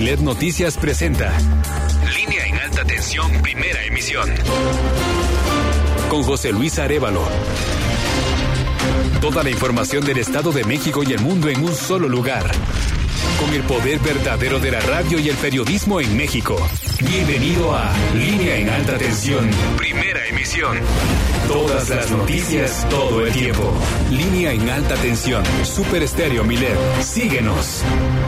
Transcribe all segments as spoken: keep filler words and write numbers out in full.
Milet Noticias presenta Línea en Alta Tensión, primera emisión. Con José Luis Arévalo. Toda la información del Estado de México y el mundo en un solo lugar. Con el poder verdadero de la radio y el periodismo en México. Bienvenido a Línea en Alta Tensión, primera emisión. Todas las noticias, todo el tiempo. Línea en Alta Tensión, Super Estéreo Milet. Síguenos.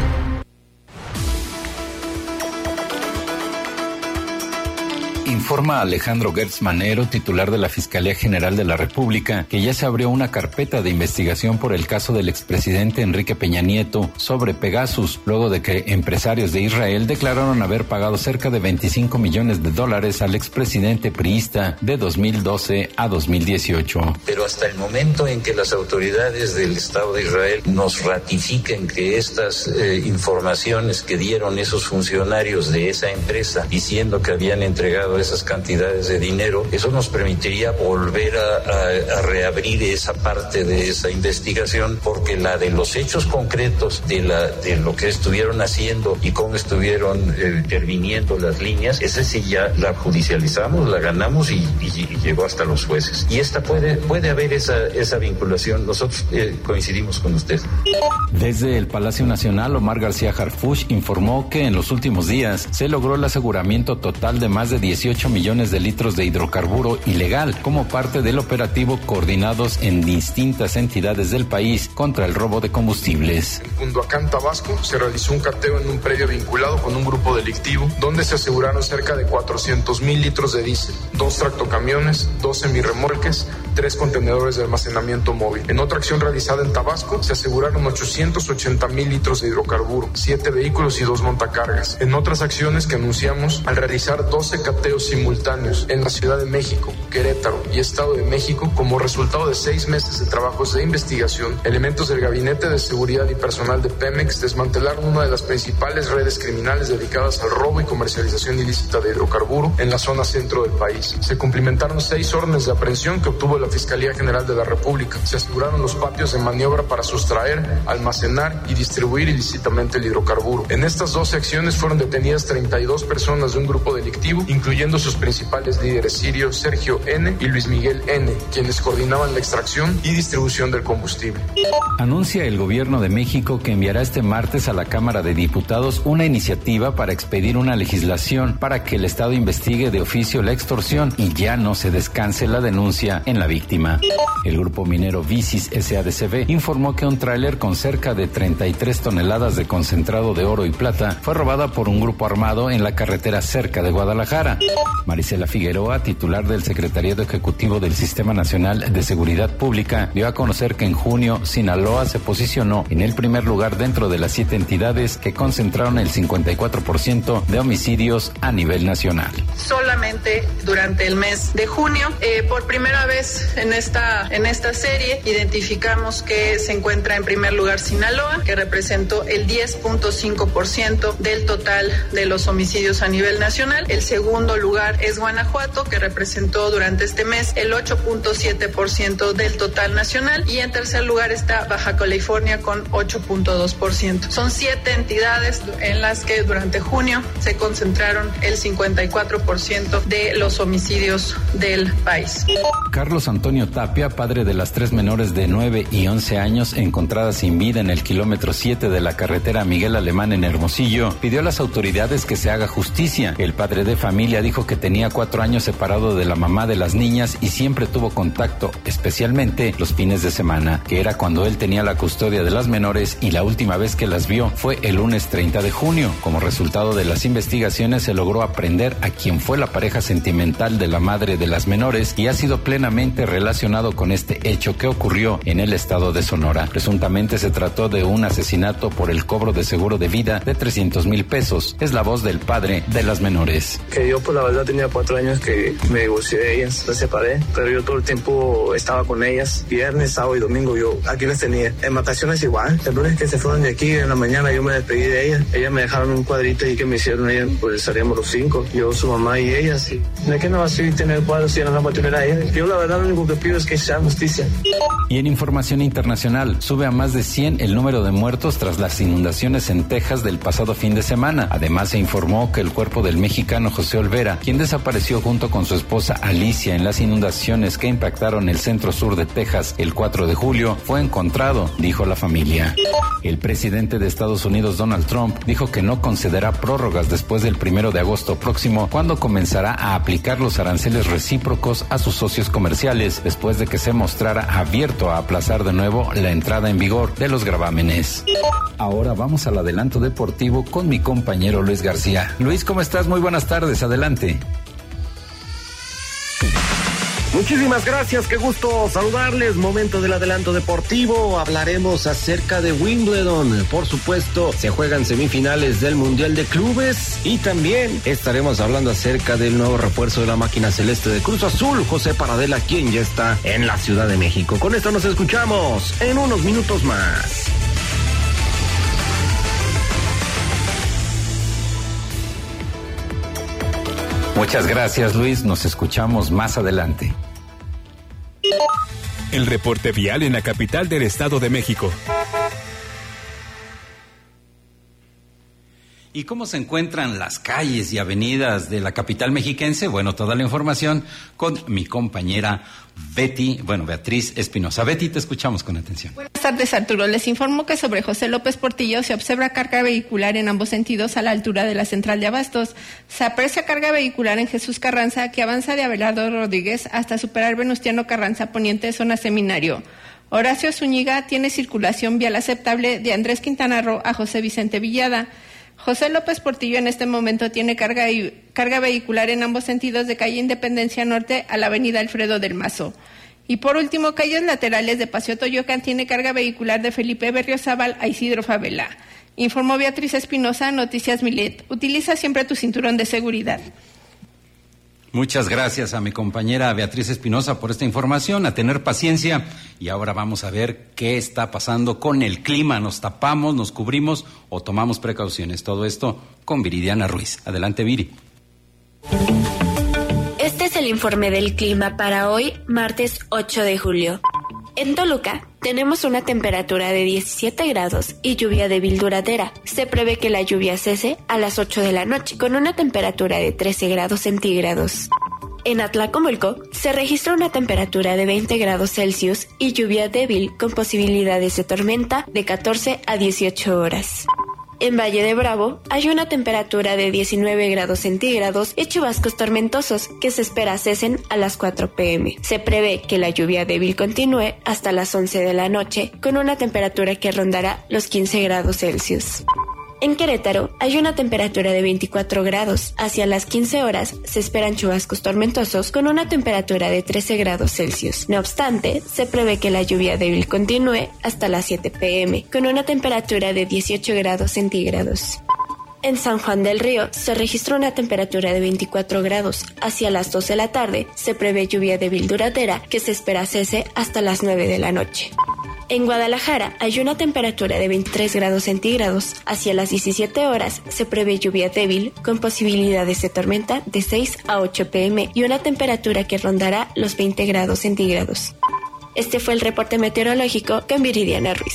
Informa Alejandro Gertz Manero, titular de la Fiscalía General de la República, que ya se abrió una carpeta de investigación por el caso del expresidente Enrique Peña Nieto sobre Pegasus, luego de que empresarios de Israel declararon haber pagado cerca de veinticinco millones de dólares al expresidente priista de dos mil doce a dos mil dieciocho. Pero hasta el momento en que las autoridades del Estado de Israel nos ratifiquen que estas eh, informaciones que dieron esos funcionarios de esa empresa diciendo que habían entregado esas cantidades de dinero, eso nos permitiría volver a, a, a reabrir esa parte de esa investigación, porque la de los hechos concretos de la de lo que estuvieron haciendo y cómo estuvieron eh, interviniendo las líneas, esa sí ya la judicializamos, la ganamos y, y, y llegó hasta los jueces. Y esta puede puede haber esa esa vinculación. Nosotros eh, coincidimos con usted. Desde el Palacio Nacional, Omar García Harfuch informó que en los últimos días se logró el aseguramiento total de más de dieciocho millones de litros de hidrocarburo ilegal como parte del operativo coordinados en distintas entidades del país contra el robo de combustibles. En Cunduacán, Tabasco, se realizó un cateo en un predio vinculado con un grupo delictivo donde se aseguraron cerca de cuatrocientos mil litros de diésel, dos tractocamiones, dos semirremolques, tres contenedores de almacenamiento móvil. En otra acción realizada en Tabasco, se aseguraron ochocientos ochenta mil litros de hidrocarburo, siete vehículos y dos montacargas. En otras acciones que anunciamos, al realizar doce cateos simultáneos en la Ciudad de México, Querétaro y Estado de México, como resultado de seis meses de trabajos de investigación, elementos del Gabinete de Seguridad y personal de Pemex desmantelaron una de las principales redes criminales dedicadas al robo y comercialización ilícita de hidrocarburo en la zona centro del país. Se cumplimentaron seis órdenes de aprehensión que obtuvo la Fiscalía General de la República. Se aseguraron los patios de maniobra para sustraer, almacenar y distribuir ilícitamente el hidrocarburo. En estas doce acciones fueron detenidas treinta y dos personas de un grupo delictivo, incluyendo sus principales líderes Sirio Sergio N. y Luis Miguel N., quienes coordinaban la extracción y distribución del combustible. Anuncia el gobierno de México que enviará este martes a la Cámara de Diputados una iniciativa para expedir una legislación para que el Estado investigue de oficio la extorsión y ya no se descanse la denuncia en la víctima. El grupo minero Vicis S A D C B informó que un tráiler con cerca de treinta y tres toneladas de concentrado de oro y plata fue robada por un grupo armado en la carretera cerca de Guadalajara. Marisela Figueroa, titular del Secretariado Ejecutivo del Sistema Nacional de Seguridad Pública, dio a conocer que en junio Sinaloa se posicionó en el primer lugar dentro de las siete entidades que concentraron el cincuenta y cuatro por ciento de homicidios a nivel nacional. Solamente durante el mes de junio, eh, por primera vez en esta, en esta serie, identificamos que se encuentra en primer lugar Sinaloa, que representó el diez punto cinco por ciento del total de los homicidios a nivel nacional. El segundo lugar es Guanajuato, que representó durante este mes el ocho punto siete por ciento del total nacional, y en tercer lugar está Baja California con ocho punto dos por ciento. Son siete entidades en las que durante junio se concentraron el cincuenta y cuatro por ciento de los homicidios del país. Carlos Antonio Tapia, padre de las tres menores de nueve y once años encontradas sin vida en el kilómetro siete de la carretera Miguel Alemán en Hermosillo, pidió a las autoridades que se haga justicia. El padre de familia dijo que tenía cuatro años separado de la mamá de las niñas y siempre tuvo contacto, especialmente los fines de semana, que era cuando él tenía la custodia de las menores, y la última vez que las vio fue el lunes treinta de junio. Como resultado de las investigaciones se logró aprender a quién fue la pareja sentimental de la madre de las menores y ha sido plenamente relacionado con este hecho que ocurrió en el estado de Sonora. Presuntamente se trató de un asesinato por el cobro de seguro de vida de trescientos mil pesos. Es la voz del padre de las menores. Que yo pues la verdad tenía cuatro años que me divorcié de ellas, las separé, pero yo todo el tiempo estaba con ellas, viernes, sábado y domingo yo aquí las tenía. En vacaciones igual, el lunes que se fueron de aquí en la mañana yo me despedí de ellas, ellas me dejaron un cuadrito y que me hicieron ellas, pues estaríamos los cinco, yo, su mamá y ellas. Y ¿de qué no va a tener cuadros si no la va a tener a ella? Yo la verdad único que pido es que sea justicia. Y en información internacional, sube a más de cien el número de muertos tras las inundaciones en Texas del pasado fin de semana. Además, se informó que el cuerpo del mexicano José Olvera, quien desapareció junto con su esposa Alicia en las inundaciones que impactaron el centro sur de Texas el cuatro de julio, fue encontrado, dijo la familia. El presidente de Estados Unidos, Donald Trump, dijo que no concederá prórrogas después del primero de agosto próximo, cuando comenzará a aplicar los aranceles recíprocos a sus socios comerciales, después de que se mostrara abierto a aplazar de nuevo la entrada en vigor de los gravámenes. Ahora vamos al adelanto deportivo con mi compañero Luis García. Luis, ¿cómo estás? Muy buenas tardes, adelante. Muchísimas gracias, qué gusto saludarles. Momento del adelanto deportivo. Hablaremos acerca de Wimbledon. Por supuesto, se juegan semifinales del Mundial de Clubes y también estaremos hablando acerca del nuevo refuerzo de la máquina celeste de Cruz Azul, José Paradela, quien ya está en la Ciudad de México. Con esto nos escuchamos en unos minutos más. Muchas gracias, Luis. Nos escuchamos más adelante. El reporte vial en la capital del Estado de México. ¿Y cómo se encuentran las calles y avenidas de la capital mexiquense? Bueno, toda la información con mi compañera Betty, bueno, Beatriz Espinosa. Betty, te escuchamos con atención. Buenas tardes, Arturo. Les informo que sobre José López Portillo se observa carga vehicular en ambos sentidos a la altura de la central de Abastos. Se aprecia carga vehicular en Jesús Carranza, que avanza de Abelardo Rodríguez hasta superar Venustiano Carranza Poniente, zona Seminario. Horacio Zúñiga tiene circulación vial aceptable de Andrés Quintana Roo a José Vicente Villada. José López Portillo en este momento tiene carga, y, carga vehicular en ambos sentidos de calle Independencia Norte a la avenida Alfredo del Mazo. Y por último, calles laterales de Paseo Toyoacán tiene carga vehicular de Felipe Berriozábal a Isidro Favela. Informó Beatriz Espinosa, Noticias Milet. Utiliza siempre tu cinturón de seguridad. Muchas gracias a mi compañera Beatriz Espinosa por esta información, a tener paciencia. Y ahora vamos a ver qué está pasando con el clima. ¿Nos tapamos, nos cubrimos o tomamos precauciones? Todo esto con Viridiana Ruiz. Adelante, Viri. Este es el informe del clima para hoy, martes ocho de julio. En Toluca tenemos una temperatura de diecisiete grados y lluvia débil duradera. Se prevé que la lluvia cese a las ocho de la noche con una temperatura de trece grados centígrados. En Atlacomulco se registra una temperatura de veinte grados Celsius y lluvia débil con posibilidades de tormenta de catorce a dieciocho horas. En Valle de Bravo hay una temperatura de diecinueve grados centígrados y chubascos tormentosos que se espera cesen a las cuatro pm. Se prevé que la lluvia débil continúe hasta las once de la noche con una temperatura que rondará los quince grados Celsius. En Querétaro hay una temperatura de veinticuatro grados. Hacia las quince horas se esperan chubascos tormentosos con una temperatura de trece grados Celsius. No obstante, se prevé que la lluvia débil continúe hasta las siete pm con una temperatura de dieciocho grados centígrados. En San Juan del Río se registró una temperatura de veinticuatro grados. Hacia las dos de la tarde se prevé lluvia débil duradera que se espera cese hasta las nueve de la noche. En Guadalajara hay una temperatura de veintitrés grados centígrados. Hacia las diecisiete horas se prevé lluvia débil con posibilidades de tormenta de seis a ocho pm y una temperatura que rondará los veinte grados centígrados. Este fue el reporte meteorológico con Viridiana Ruiz.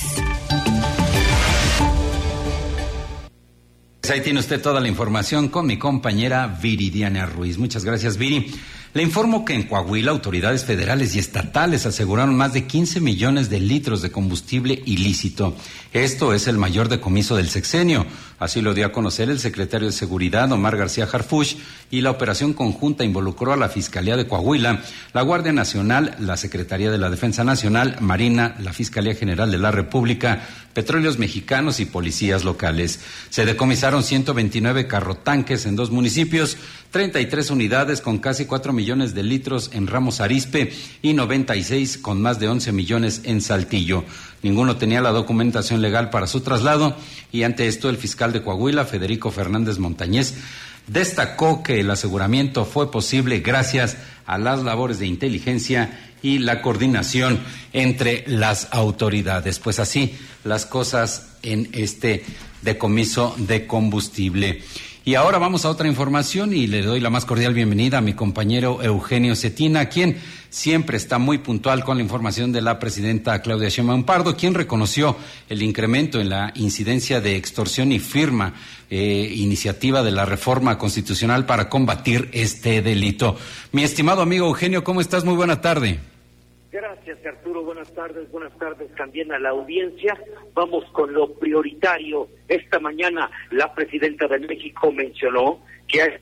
Ahí tiene usted toda la información con mi compañera Viridiana Ruiz. Muchas gracias, Viri. Le informo que en Coahuila autoridades federales y estatales aseguraron más de quince millones de litros de combustible ilícito. Esto es el mayor decomiso del sexenio. Así lo dio a conocer el secretario de Seguridad, Omar García Harfuch, y la operación conjunta involucró a la Fiscalía de Coahuila, la Guardia Nacional, la Secretaría de la Defensa Nacional, Marina, la Fiscalía General de la República, Petróleos Mexicanos y policías locales. Se decomisaron ciento veintinueve carrotanques en dos municipios, treinta y tres unidades con casi cuatro millones de litros en Ramos Arizpe y noventa y seis con más de once millones en Saltillo. Ninguno tenía la documentación legal para su traslado y ante esto el fiscal de Coahuila, Federico Fernández Montañez, destacó que el aseguramiento fue posible gracias a las labores de inteligencia y la coordinación entre las autoridades. Pues así las cosas en este decomiso de combustible. Y ahora vamos a otra información y le doy la más cordial bienvenida a mi compañero Eugenio Cetina, quien siempre está muy puntual con la información de la presidenta Claudia Sheinbaum Pardo, quien reconoció el incremento en la incidencia de extorsión y firma eh, iniciativa de la reforma constitucional para combatir este delito. Mi estimado amigo Eugenio, ¿cómo estás? Muy buena tarde. Gracias, Arturo. Buenas tardes. Buenas tardes también a la audiencia. Vamos con lo prioritario. Esta mañana la presidenta de México mencionó que hay...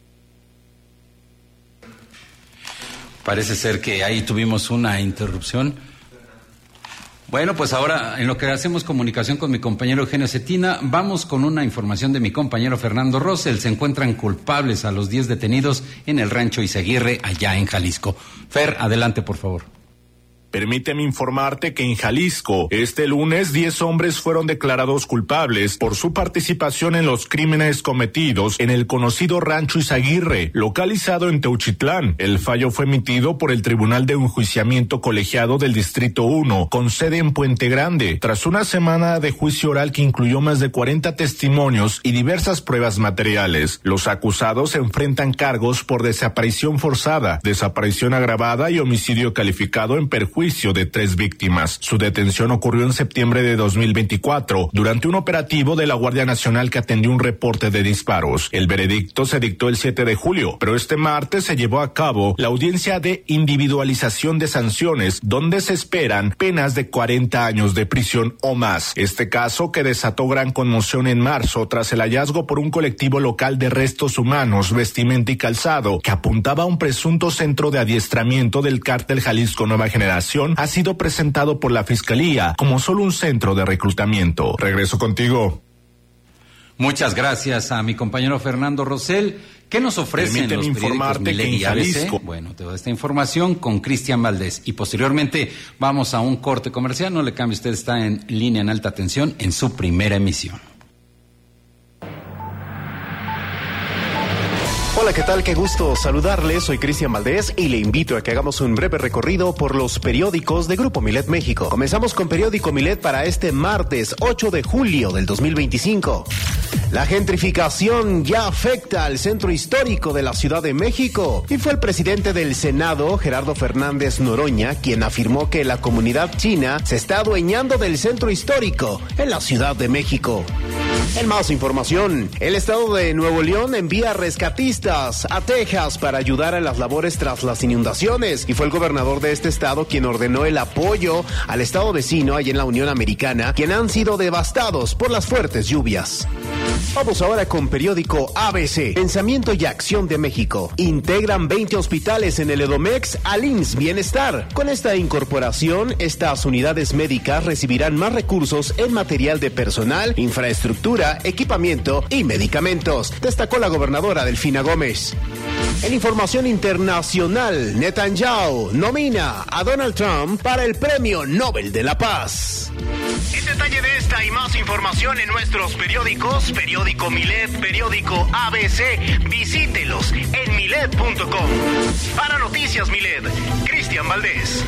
Parece ser que ahí tuvimos una interrupción. Bueno, pues ahora en lo que hacemos comunicación con mi compañero Eugenio Cetina, vamos con una información de mi compañero Fernando Rosell. Se encuentran culpables a los diez detenidos en el rancho Izaguirre, allá en Jalisco. Fer, adelante, por favor. Permíteme informarte que en Jalisco, este lunes, diez hombres fueron declarados culpables por su participación en los crímenes cometidos en el conocido Rancho Izaguirre, localizado en Teuchitlán. El fallo fue emitido por el Tribunal de Enjuiciamiento Colegiado del Distrito uno, con sede en Puente Grande, tras una semana de juicio oral que incluyó más de cuarenta testimonios y diversas pruebas materiales. Los acusados enfrentan cargos por desaparición forzada, desaparición agravada y homicidio calificado en perjuicio juicio de tres víctimas. Su detención ocurrió en septiembre de dos mil veinticuatro, durante un operativo de la Guardia Nacional que atendió un reporte de disparos. El veredicto se dictó el siete de julio, pero este martes se llevó a cabo la audiencia de individualización de sanciones, donde se esperan penas de cuarenta años de prisión o más. Este caso, que desató gran conmoción en marzo tras el hallazgo por un colectivo local de restos humanos, vestimenta y calzado, que apuntaba a un presunto centro de adiestramiento del cártel Jalisco Nueva Generación, ha sido presentado por la Fiscalía como solo un centro de reclutamiento. Regreso contigo. Muchas gracias a mi compañero Fernando Rosell. ¿Qué nos ofrecen los periódicos Milet y A B C? Bueno, toda esta información con Cristian Valdés. Y posteriormente vamos a un corte comercial. No le cambie, usted está en línea en alta tensión en su primera emisión. Hola, ¿qué tal? Qué gusto saludarles. Soy Cristian Valdés y le invito a que hagamos un breve recorrido por los periódicos de Grupo Milet México. Comenzamos con Periódico Milet para este martes ocho de julio del dos mil veinticinco. La gentrificación ya afecta al centro histórico de la Ciudad de México. Y fue el presidente del Senado, Gerardo Fernández Noroña, quien afirmó que la comunidad china se está adueñando del centro histórico en la Ciudad de México. En más información, el estado de Nuevo León envía rescatistas a Texas para ayudar a las labores tras las inundaciones, y fue el gobernador de este estado quien ordenó el apoyo al estado vecino allá en la Unión Americana, quien han sido devastados por las fuertes lluvias. Vamos ahora con Periódico A B C. Pensamiento y Acción de México. Integran veinte hospitales en el Edomex al I M S S Bienestar. Con esta incorporación, estas unidades médicas recibirán más recursos en material de personal, infraestructura, equipamiento y medicamentos, destacó la gobernadora Delfina Gómez. En información internacional, Netanyahu nomina a Donald Trump para el Premio Nobel de la Paz. El detalle de esta y más información en nuestros periódicos, Periódico Milet, Periódico A B C, visítelos en milet punto com. Para Noticias Milet, Cristian Valdés.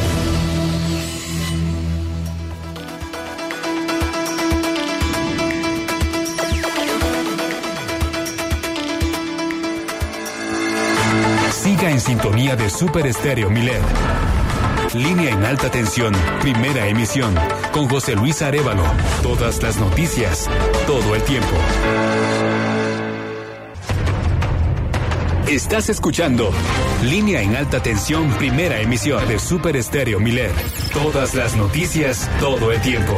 Siga en sintonía de Super Estéreo Milet. Línea en alta tensión, primera emisión, con José Luis Arévalo. Todas las noticias, todo el tiempo. Estás escuchando Línea en alta tensión, primera emisión de Super Estéreo Milet. Todas las noticias, todo el tiempo.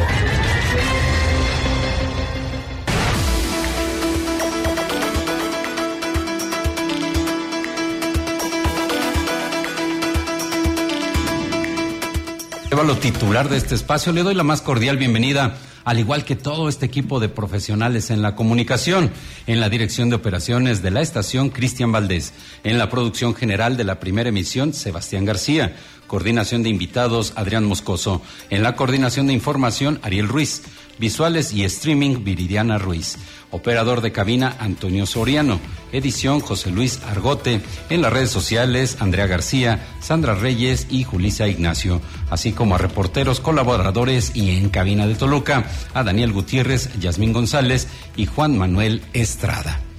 Lo titular de este espacio, le doy la más cordial bienvenida, al igual que todo este equipo de profesionales en la comunicación. En la dirección de operaciones de la estación, Cristian Valdés. En la producción general de la primera emisión, Sebastián García. Coordinación de invitados, Adrián Moscoso. En la coordinación de información, Ariel Ruiz. Visuales y streaming, Viridiana Ruiz. Operador de cabina, Antonio Soriano. Edición, José Luis Argote. En las redes sociales, Andrea García, Sandra Reyes y Julissa Ignacio. Así como a reporteros, colaboradores y en cabina de Toluca, a Daniel Gutiérrez, Yasmín González y Juan Manuel Estrada.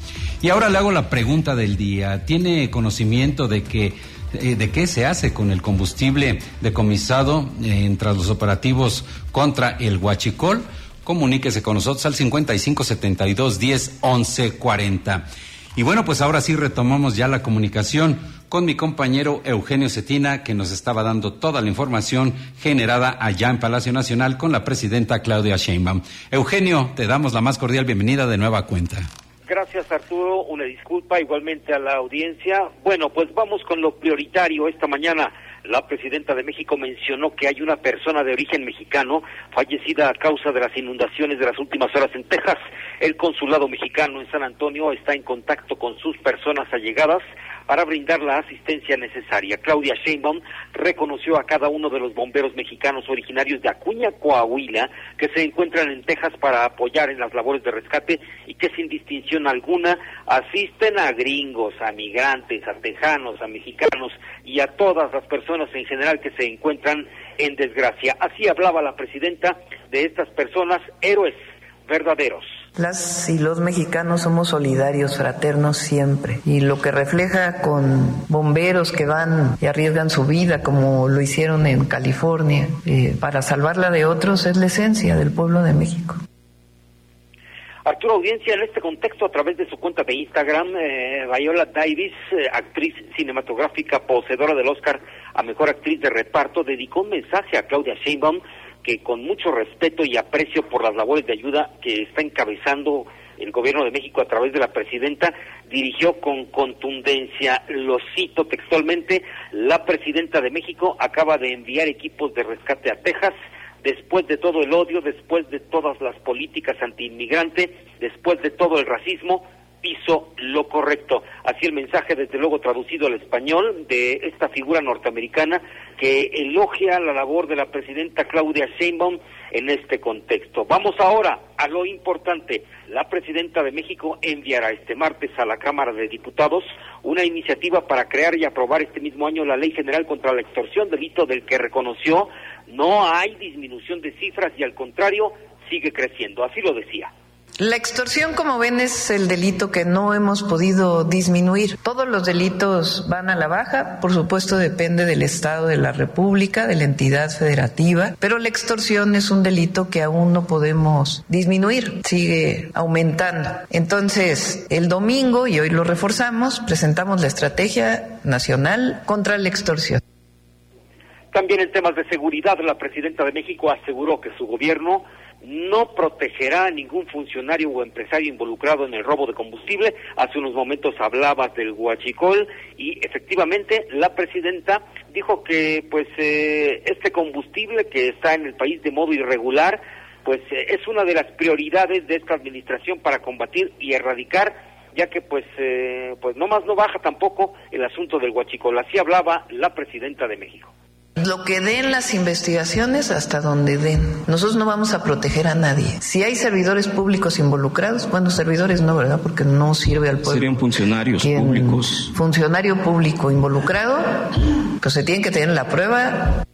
Y ahora le hago la pregunta del día. ¿Tiene conocimiento de que eh, de qué se hace con el combustible decomisado eh, tras los operativos contra el huachicol? Comuníquese con nosotros al cincuenta y cinco setenta y dos diez once cuarenta. Y bueno, pues ahora sí retomamos ya la comunicación con mi compañero Eugenio Cetina, que nos estaba dando toda la información generada allá en Palacio Nacional con la presidenta Claudia Sheinbaum. Eugenio, te damos la más cordial bienvenida de nueva cuenta. Gracias, Arturo, una disculpa igualmente a la audiencia. Bueno, pues vamos con lo prioritario esta mañana. La presidenta de México mencionó que hay una persona de origen mexicano fallecida a causa de las inundaciones de las últimas horas en Texas. El consulado mexicano en San Antonio está en contacto con sus personas allegadas para brindar la asistencia necesaria. Claudia Sheinbaum reconoció a cada uno de los bomberos mexicanos originarios de Acuña, Coahuila, que se encuentran en Texas para apoyar en las labores de rescate y que sin distinción alguna asisten a gringos, a migrantes, a tejanos, a mexicanos y a todas las personas en general que se encuentran en desgracia. Así hablaba la presidenta de estas personas, héroes verdaderos. Las y los mexicanos somos solidarios, fraternos siempre, y lo que refleja con bomberos que van y arriesgan su vida como lo hicieron en California eh, para salvarla de otros es la esencia del pueblo de México. Arturo, audiencia, en este contexto, a través de su cuenta de Instagram, eh, Viola Davis, eh, actriz cinematográfica poseedora del Oscar a Mejor Actriz de Reparto, dedicó un mensaje a Claudia Sheinbaum, que con mucho respeto y aprecio por las labores de ayuda que está encabezando el gobierno de México a través de la presidenta, dirigió con contundencia. Lo cito textualmente: la presidenta de México acaba de enviar equipos de rescate a Texas, después de todo el odio, después de todas las políticas antiinmigrante, después de todo el racismo, hizo lo correcto. Así el mensaje, desde luego traducido al español, de esta figura norteamericana que elogia la labor de la presidenta Claudia Sheinbaum en este contexto. Vamos ahora a lo importante. La presidenta de México enviará este martes a la Cámara de Diputados una iniciativa para crear y aprobar este mismo año la Ley General contra la Extorsión, delito del que reconoció no hay disminución de cifras y al contrario sigue creciendo. Así lo decía. La extorsión, como ven, es el delito que no hemos podido disminuir. Todos los delitos van a la baja, por supuesto depende del Estado de la República, de la entidad federativa, pero la extorsión es un delito que aún no podemos disminuir, sigue aumentando. Entonces, el domingo, y hoy lo reforzamos, presentamos la Estrategia Nacional contra la Extorsión. También en temas de seguridad, la presidenta de México aseguró que su gobierno no protegerá a ningún funcionario o empresario involucrado en el robo de combustible. Hace unos momentos hablabas del huachicol y efectivamente la presidenta dijo que pues eh, este combustible que está en el país de modo irregular pues eh, es una de las prioridades de esta administración para combatir y erradicar, ya que pues eh, pues no más no baja tampoco el asunto del huachicol. Así hablaba la presidenta de México. Lo que den las investigaciones hasta donde den. Nosotros no vamos a proteger a nadie. Si hay servidores públicos involucrados, bueno, servidores no, ¿verdad? Porque no sirve al pueblo. Serían funcionarios Quien, públicos. Funcionario público involucrado, pues se tiene que tener la prueba.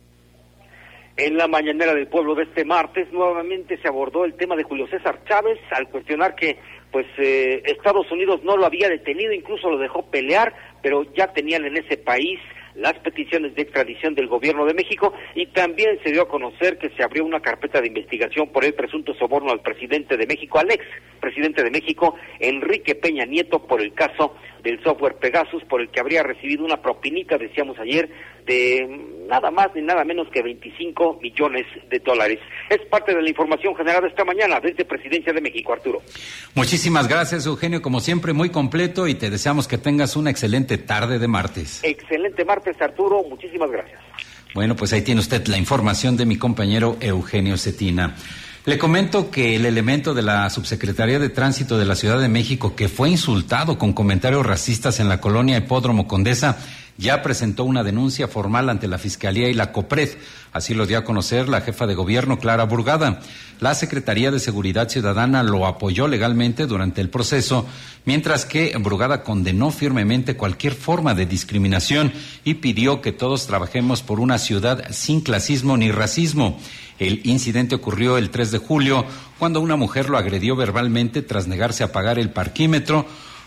En la mañanera del pueblo de este martes, nuevamente se abordó el tema de Julio César Chávez, al cuestionar que pues eh, Estados Unidos no lo había detenido, incluso lo dejó pelear, pero ya tenían en ese país las peticiones de extradición del gobierno de México, y también se dio a conocer que se abrió una carpeta de investigación por el presunto soborno al presidente de México, al ex presidente de México, Enrique Peña Nieto, por el caso del software Pegasus, por el que habría recibido una propinita, decíamos ayer, de nada más ni nada menos que veinticinco millones de dólares. Es parte de la información generada esta mañana desde Presidencia de México, Arturo. Muchísimas gracias, Eugenio, como siempre muy completo, y te deseamos que tengas una excelente tarde de martes. Excelente martes, Arturo, muchísimas gracias. Bueno, pues ahí tiene usted la información de mi compañero Eugenio Cetina. Le comento que el elemento de la Subsecretaría de Tránsito de la Ciudad de México, que fue insultado con comentarios racistas en la colonia Hipódromo Condesa, ya presentó una denuncia formal ante la Fiscalía y la COPRED. Así lo dio a conocer la jefa de gobierno, Clara Burgada. La Secretaría de Seguridad Ciudadana lo apoyó legalmente durante el proceso, mientras que Burgada condenó firmemente cualquier forma de discriminación y pidió que todos trabajemos por una ciudad sin clasismo ni racismo. El incidente ocurrió el tres de julio, cuando una mujer lo agredió verbalmente tras negarse a pagar el parquímetro,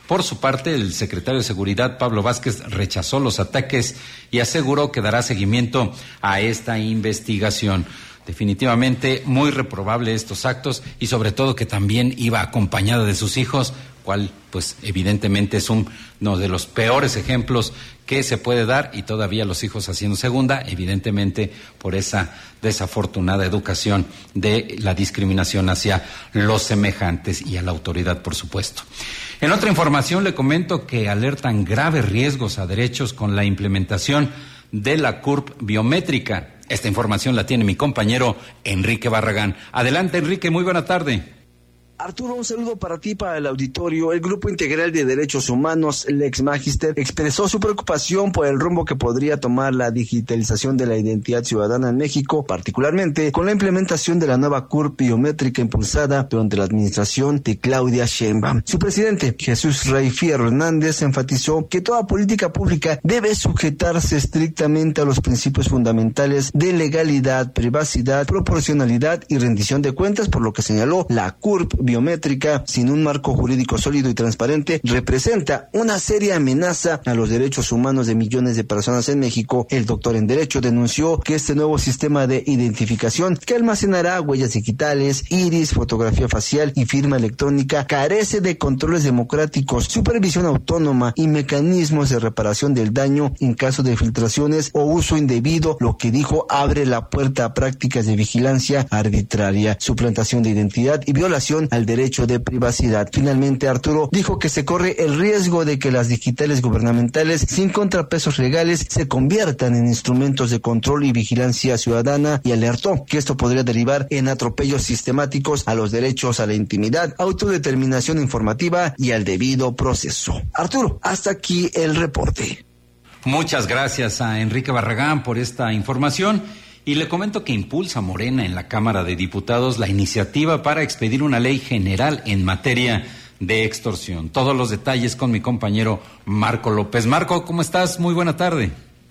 Por su parte, el secretario de Seguridad, Pablo Vázquez, rechazó los ataques y aseguró que dará seguimiento a esta investigación. Definitivamente muy reprobable estos actos y sobre todo que también iba acompañada de sus hijos, cual pues evidentemente es un, uno de los peores ejemplos que se puede dar, y todavía los hijos haciendo segunda, evidentemente por esa desafortunada educación de la discriminación hacia los semejantes y a la autoridad, por supuesto. En otra información le comento que alertan graves riesgos a derechos con la implementación de la C U R P biométrica. Esta información la tiene mi compañero Enrique Barragán. Adelante, Enrique, muy buena tarde. Arturo, un saludo para ti, para el auditorio. El Grupo Integral de Derechos Humanos, Lex Magister, expresó su preocupación por el rumbo que podría tomar la digitalización de la identidad ciudadana en México, particularmente con la implementación de la nueva C U R P biométrica impulsada durante la administración de Claudia Sheinbaum. Su presidente, Jesús Rey Fierro Hernández, enfatizó que toda política pública debe sujetarse estrictamente a los principios fundamentales de legalidad, privacidad, proporcionalidad y rendición de cuentas, por lo que señaló la C U R P biométrica, sin un marco jurídico sólido y transparente, representa una seria amenaza a los derechos humanos de millones de personas en México. El doctor en Derecho denunció que este nuevo sistema de identificación, que almacenará huellas digitales, iris, fotografía facial y firma electrónica, carece de controles democráticos, supervisión autónoma y mecanismos de reparación del daño en caso de filtraciones o uso indebido, lo que dijo abre la puerta a prácticas de vigilancia arbitraria, suplantación de identidad y violación al derecho de privacidad. Finalmente, Arturo dijo que se corre el riesgo de que las digitales gubernamentales, sin contrapesos legales, se conviertan en instrumentos de control y vigilancia ciudadana, y alertó que esto podría derivar en atropellos sistemáticos a los derechos a la intimidad, autodeterminación informativa y al debido proceso. Arturo, hasta aquí el reporte. Muchas gracias a Enrique Barragán por esta información. Y le comento que impulsa Morena en la Cámara de Diputados la iniciativa para expedir una ley general en materia de extorsión. Todos los detalles con mi compañero Marco López. Marco, ¿cómo estás? Muy buena tarde.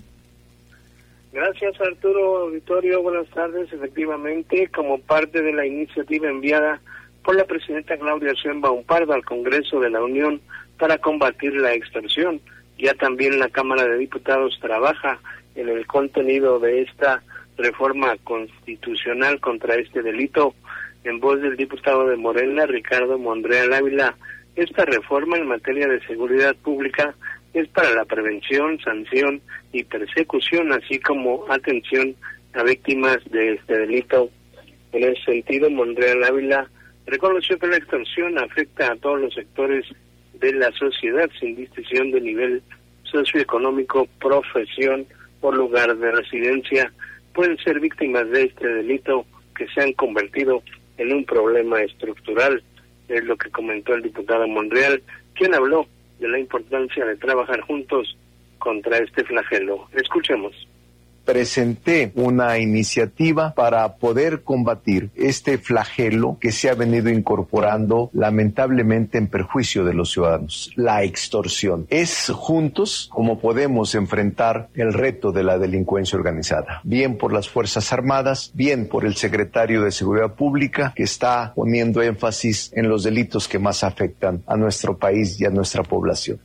Gracias, Arturo. Auditorio, buenas tardes. Efectivamente, como parte de la iniciativa enviada por la presidenta Claudia Sheinbaum Pardo al Congreso de la Unión para combatir la extorsión, ya también la Cámara de Diputados trabaja en el contenido de esta reforma constitucional contra este delito. En voz del diputado de Morena, Ricardo Monreal Ávila, esta reforma en materia de seguridad pública es para la prevención, sanción y persecución, así como atención a víctimas de este delito. En ese sentido, Monreal Ávila reconoció que la extorsión afecta a todos los sectores de la sociedad sin distinción de nivel socioeconómico, profesión o lugar de residencia. Pueden ser víctimas de este delito que se han convertido en un problema estructural, es lo que comentó el diputado Monreal, quien habló de la importancia de trabajar juntos contra este flagelo. Escuchemos. Presenté una iniciativa para poder combatir este flagelo que se ha venido incorporando lamentablemente en perjuicio de los ciudadanos, la extorsión. Es juntos como podemos enfrentar el reto de la delincuencia organizada, bien por las Fuerzas Armadas, bien por el secretario de Seguridad Pública, que está poniendo énfasis en los delitos que más afectan a nuestro país y a nuestra población.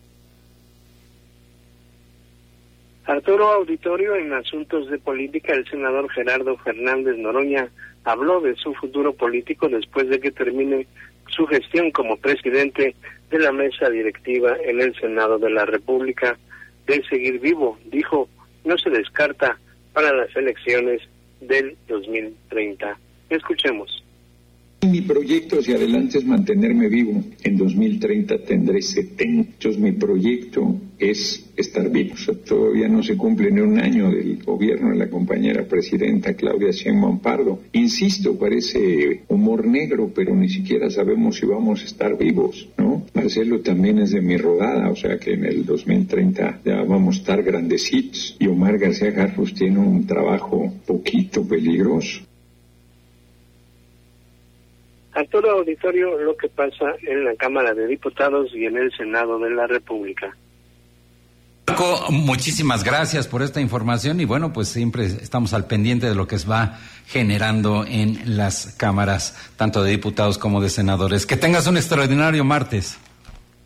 Arturo, auditorio, en asuntos de política, el senador Gerardo Fernández Noroña habló de su futuro político después de que termine su gestión como presidente de la mesa directiva en el Senado de la República. De seguir vivo, dijo, no se descarta para las elecciones del dos mil treinta. Escuchemos. Mi proyecto hacia adelante es mantenerme vivo. En dos mil treinta tendré setenta. Entonces mi proyecto es estar vivo. O sea, todavía no se cumple ni un año del gobierno de la compañera presidenta Claudia Sheinbaum Pardo. Insisto, parece humor negro, pero ni siquiera sabemos si vamos a estar vivos, ¿no? Marcelo también es de mi rodada, o sea que en el dos mil treinta ya vamos a estar grandecitos. Y Omar García Harfuch tiene un trabajo poquito peligroso. Arturo, auditorio, lo que pasa en la Cámara de Diputados y en el Senado de la República. Marco, muchísimas gracias por esta información y bueno, pues siempre estamos al pendiente de lo que se va generando en las cámaras, tanto de diputados como de senadores. Que tengas un extraordinario martes.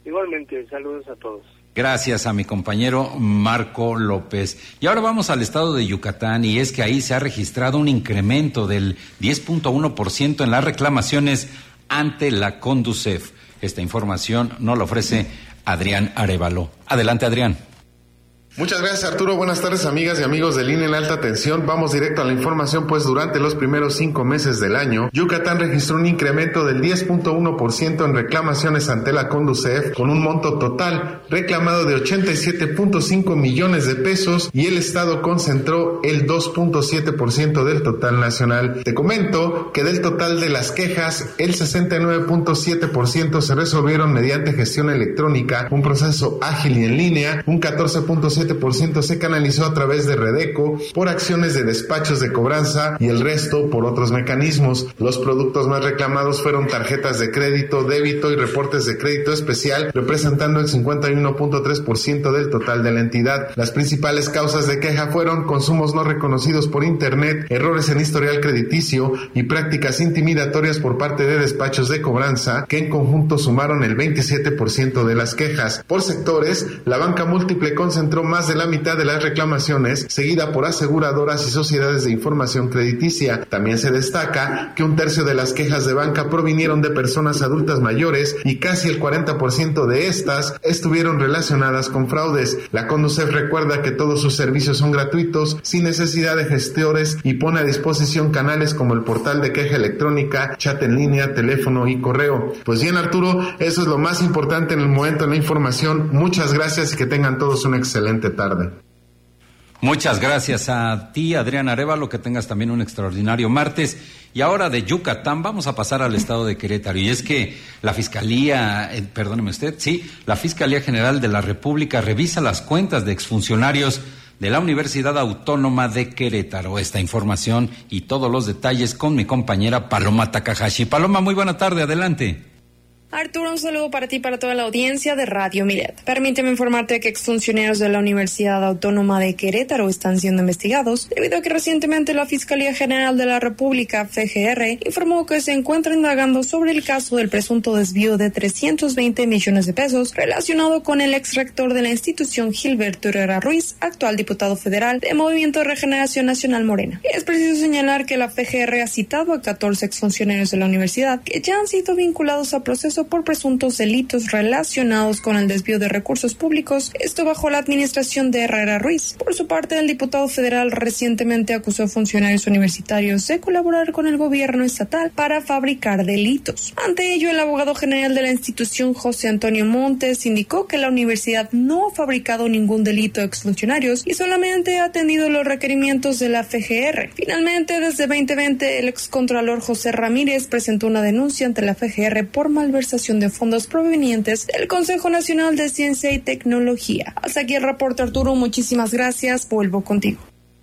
Igualmente, saludos a todos. Gracias a mi compañero Marco López. Y ahora vamos al estado de Yucatán, y es que ahí se ha registrado un incremento del diez punto uno por ciento en las reclamaciones ante la Conducef. Esta información nos la ofrece Adrián Arévalo. Adelante, Adrián. Muchas gracias, Arturo. Buenas tardes, amigas y amigos de Línea en Alta Tensión. Vamos directo a la información, pues durante los primeros cinco meses del año, Yucatán registró un incremento del diez punto uno por ciento en reclamaciones ante la Conducef, con un monto total reclamado de ochenta y siete punto cinco millones de pesos, y el Estado concentró el dos punto siete por ciento del total nacional. Te comento que del total de las quejas, el sesenta y nueve punto siete por ciento se resolvieron mediante gestión electrónica, un proceso ágil y en línea, un catorce punto siete por ciento se canalizó a través de Redeco por acciones de despachos de cobranza y el resto por otros mecanismos. Los productos más reclamados fueron tarjetas de crédito, débito y reportes de crédito especial, representando el cincuenta y uno punto tres por ciento del total de la entidad. Las principales causas de queja fueron consumos no reconocidos por internet, errores en historial crediticio y prácticas intimidatorias por parte de despachos de cobranza, que en conjunto sumaron el veintisiete por ciento de las quejas. Por sectores, la banca múltiple concentró más de la mitad de las reclamaciones, seguida por aseguradoras y sociedades de información crediticia. También se destaca que un tercio de las quejas de banca provinieron de personas adultas mayores y casi el cuarenta por ciento de estas estuvieron relacionadas con fraudes. La Conducef recuerda que todos sus servicios son gratuitos, sin necesidad de gestores, y pone a disposición canales como el portal de queja electrónica, chat en línea, teléfono y correo. Pues bien, Arturo, eso es lo más importante en el momento en la información. Muchas gracias y que tengan todos un excelente tarde. Muchas gracias a ti, Adrián Arévalo, que tengas también un extraordinario martes. Y ahora de Yucatán vamos a pasar al estado de Querétaro, y es que la Fiscalía, eh, perdóneme usted, sí, la Fiscalía General de la República revisa las cuentas de exfuncionarios de la Universidad Autónoma de Querétaro. Esta información y todos los detalles con mi compañera Paloma Takahashi. Paloma, muy buena tarde, adelante. Arturo, un saludo para ti y para toda la audiencia de Radio Milet. Permíteme informarte que exfuncionarios de la Universidad Autónoma de Querétaro están siendo investigados debido a que recientemente la Fiscalía General de la República, F G R, informó que se encuentra indagando sobre el caso del presunto desvío de trescientos veinte millones de pesos relacionado con el ex rector de la institución, Gilberto Herrera Ruiz, actual diputado federal de Movimiento de Regeneración Nacional Morena. Es preciso señalar que la F G R ha citado a catorce exfuncionarios de la universidad que ya han sido vinculados a proceso por presuntos delitos relacionados con el desvío de recursos públicos, esto bajo la administración de Herrera Ruiz. Por su parte, el diputado federal recientemente acusó a funcionarios universitarios de colaborar con el gobierno estatal para fabricar delitos. Ante ello, el abogado general de la institución, José Antonio Montes, indicó que la universidad no ha fabricado ningún delito a exfuncionarios y solamente ha atendido los requerimientos de la F G R. Finalmente, desde veinte veinte, el excontralor José Ramírez presentó una denuncia ante la F G R por malversación de fondos provenientes del Consejo Nacional de Ciencia y Tecnología. Hasta aquí el reporte, Arturo. Muchísimas gracias. Vuelvo contigo.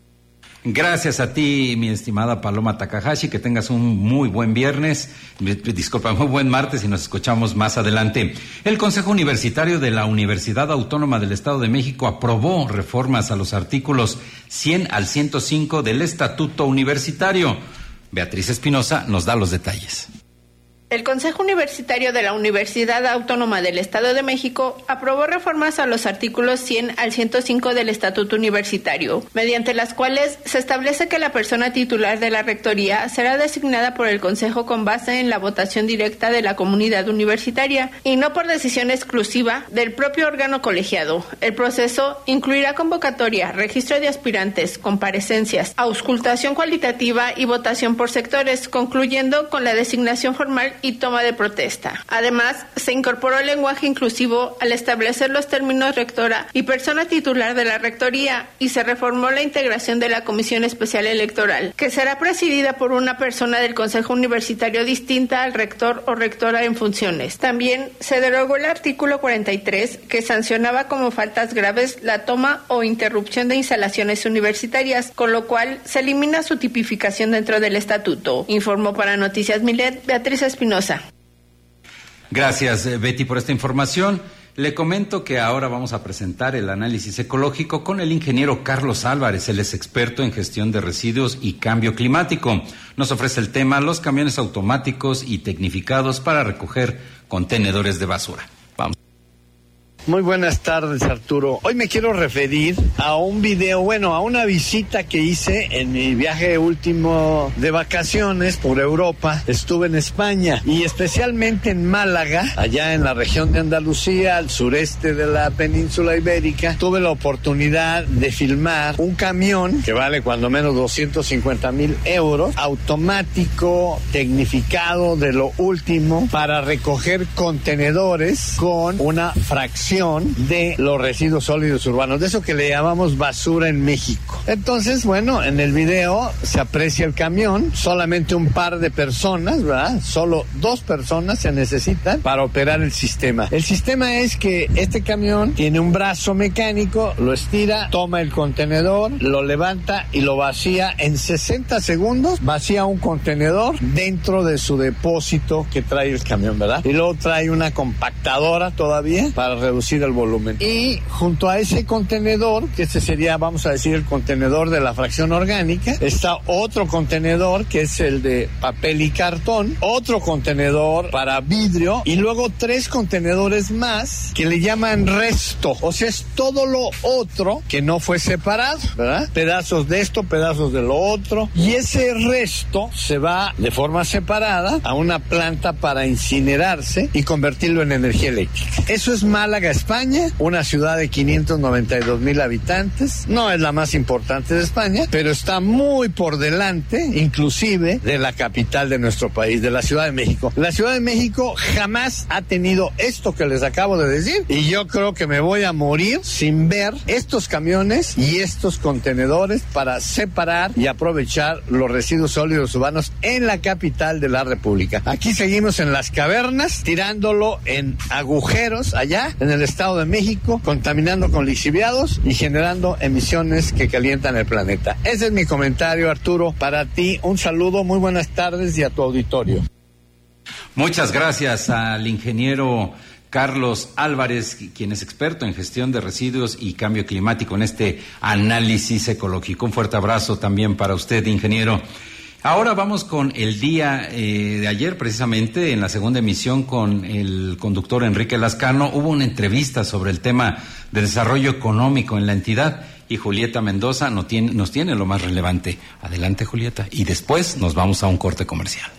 Gracias a ti, mi estimada Paloma Takahashi, que tengas un muy buen viernes, disculpa, muy buen martes, y nos escuchamos más adelante. El Consejo Universitario de la Universidad Autónoma del Estado de México aprobó reformas a los artículos cien al ciento cinco del Estatuto Universitario. Beatriz Espinosa nos da los detalles. El Consejo Universitario de la Universidad Autónoma del Estado de México aprobó reformas a los artículos cien al ciento cinco del Estatuto Universitario, mediante las cuales se establece que la persona titular de la rectoría será designada por el Consejo con base en la votación directa de la comunidad universitaria y no por decisión exclusiva del propio órgano colegiado. El proceso incluirá convocatoria, registro de aspirantes, comparecencias, auscultación cualitativa y votación por sectores, concluyendo con la designación formal y toma de protesta. Además, se incorporó el lenguaje inclusivo al establecer los términos rectora y persona titular de la rectoría, y se reformó la integración de la Comisión Especial Electoral, que será presidida por una persona del Consejo Universitario distinta al rector o rectora en funciones. También se derogó el artículo cuarenta y tres, que sancionaba como faltas graves la toma o interrupción de instalaciones universitarias, con lo cual se elimina su tipificación dentro del estatuto. Informó para Noticias Milet, Beatriz Espinosa. Gracias, Betty, por esta información. Le comento que ahora vamos a presentar el análisis ecológico con el ingeniero Carlos Álvarez. Él es experto en gestión de residuos y cambio climático. Nos ofrece el tema los camiones automáticos y tecnificados para recoger contenedores de basura. Vamos. Muy buenas tardes, Arturo. Hoy me quiero referir a un video, bueno, a una visita que hice en mi viaje último de vacaciones por Europa. Estuve en España y especialmente en Málaga, allá en la región de Andalucía, al sureste de la península ibérica. Tuve la oportunidad de filmar un camión que vale cuando menos doscientos cincuenta mil euros, automático, tecnificado de lo último, para recoger contenedores con una fracción de los residuos sólidos urbanos, de eso que le llamamos basura en México. Entonces, bueno, en el video se aprecia el camión, solamente un par de personas, ¿verdad? Solo dos personas se necesitan para operar el sistema. El sistema es que este camión tiene un brazo mecánico, lo estira, toma el contenedor, lo levanta y lo vacía en sesenta segundos, vacía un contenedor dentro de su depósito que trae el camión, ¿verdad? Y luego trae una compactadora todavía para reducir el volumen. Y junto a ese contenedor, que ese sería, vamos a decir, el contenedor de la fracción orgánica, está otro contenedor que es el de papel y cartón, otro contenedor para vidrio y luego tres contenedores más que le llaman resto. O sea, es todo lo otro que no fue separado, ¿verdad? Pedazos de esto, pedazos de lo otro. Y ese resto se va de forma separada a una planta para incinerarse y convertirlo en energía eléctrica. Eso es Málaga, España, una ciudad de quinientos noventa y dos mil habitantes. No es la más importante de España, pero está muy por delante, inclusive, de la capital de nuestro país, de la Ciudad de México. La Ciudad de México jamás ha tenido esto que les acabo de decir y yo creo que me voy a morir sin ver estos camiones y estos contenedores para separar y aprovechar los residuos sólidos urbanos en la capital de la República. Aquí seguimos en las cavernas, tirándolo en agujeros allá en el Estado de México, contaminando con lixiviados y generando emisiones que calientan el planeta. Ese es mi comentario, Arturo. Para ti, un saludo, muy buenas tardes y a tu auditorio. Muchas gracias al ingeniero Carlos Álvarez, quien es experto en gestión de residuos y cambio climático en este análisis ecológico. Un fuerte abrazo también para usted, ingeniero. Ahora vamos con el día eh, de ayer, precisamente, en la segunda emisión con el conductor Enrique Lascano. Hubo una entrevista sobre el tema de desarrollo económico en la entidad y Julieta Mendoza nos tiene, nos tiene lo más relevante. Adelante, Julieta, y después nos vamos a un corte comercial.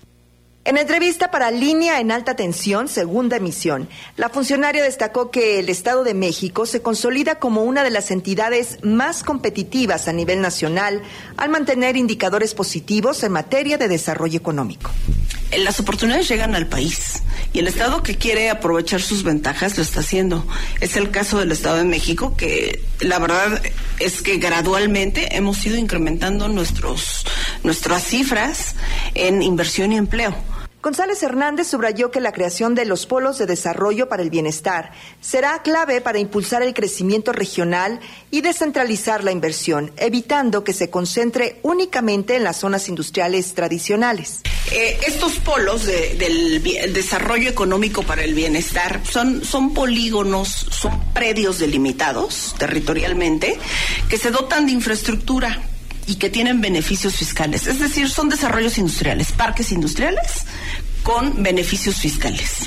En entrevista para Línea en Alta Tensión, segunda emisión, la funcionaria destacó que el Estado de México se consolida como una de las entidades más competitivas a nivel nacional al mantener indicadores positivos en materia de desarrollo económico. Las oportunidades llegan al país y el Estado que quiere aprovechar sus ventajas lo está haciendo. Es el caso del Estado de México, que la verdad es que gradualmente hemos ido incrementando nuestros, nuestras cifras en inversión y empleo. González Hernández subrayó que la creación de los polos de desarrollo para el bienestar será clave para impulsar el crecimiento regional y descentralizar la inversión, evitando que se concentre únicamente en las zonas industriales tradicionales. Eh, estos polos de, del bien, desarrollo económico para el bienestar son, son polígonos, son predios delimitados territorialmente que se dotan de infraestructura y que tienen beneficios fiscales, es decir, son desarrollos industriales, parques industriales con beneficios fiscales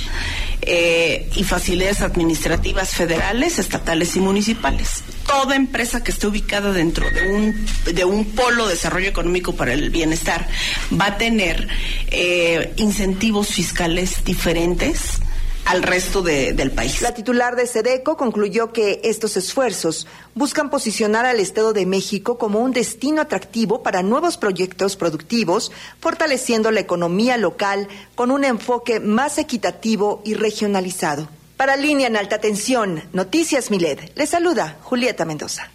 eh, y facilidades administrativas federales, estatales y municipales. Toda empresa que esté ubicada dentro de un de un polo de desarrollo económico para el bienestar va a tener eh, incentivos fiscales diferentes al resto de, del país. La titular de SEDECO concluyó que estos esfuerzos buscan posicionar al Estado de México como un destino atractivo para nuevos proyectos productivos, fortaleciendo la economía local con un enfoque más equitativo y regionalizado. Para Línea en Alta Tensión, Noticias Milet, les saluda Julieta Mendoza.